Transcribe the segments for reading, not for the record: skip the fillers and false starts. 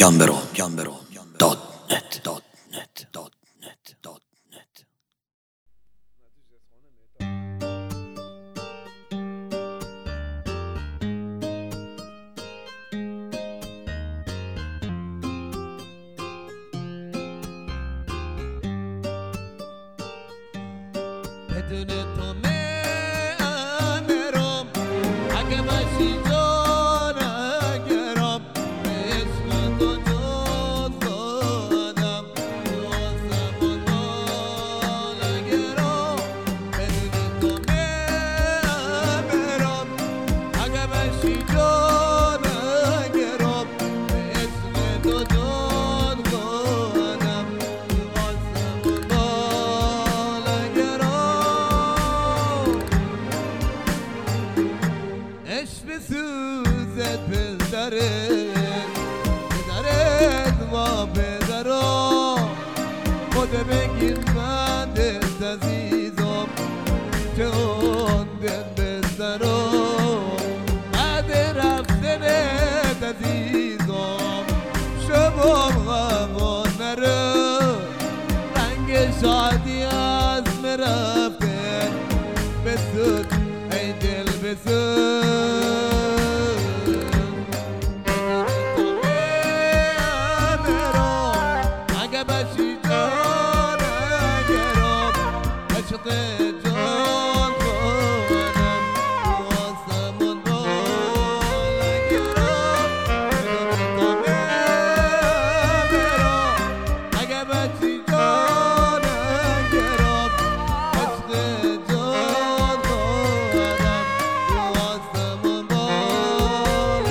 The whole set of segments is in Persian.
gamberom.net. بدون تو میمیرم اگه باشی جان اگرم به عشق تو جان خودم تو آسمون بال اگرم بدون تو میمیرم اگه باشی جان اگرم به عشق تو جان خودم تو آسمون بال عشق بسوزد پدرت و پدرم خود بگیر من دلت عزیزم جان دل بسترم بعد رفتنت عزیزم شبم غمان نره رنگ شادی از مرفتن بسود ای دل بسود اگه باشی جان اگرم عشق جان خودم تو آسمون بال اگرم اگه باشی جان اگرم عشق جان خودم تو آسمون بال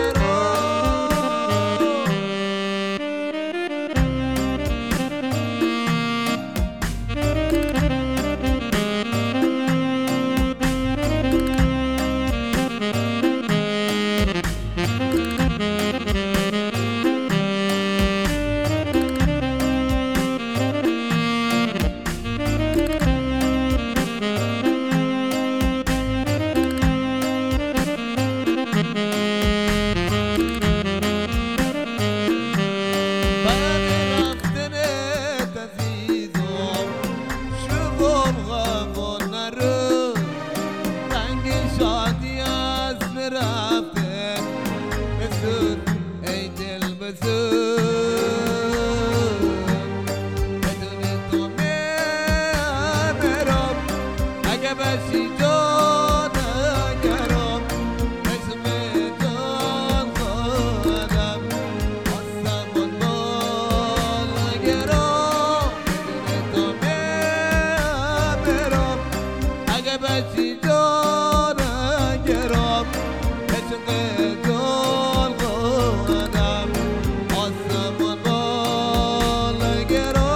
شادی از رفته بسود ای دل بسود بدون تو میمیرم اگه باشی جان اگرم عشق جان خودم آسمون بال اگرم بدون تو میمیرم اگه باشی جان اگرم عشق جان خودم آسمون بال اگرم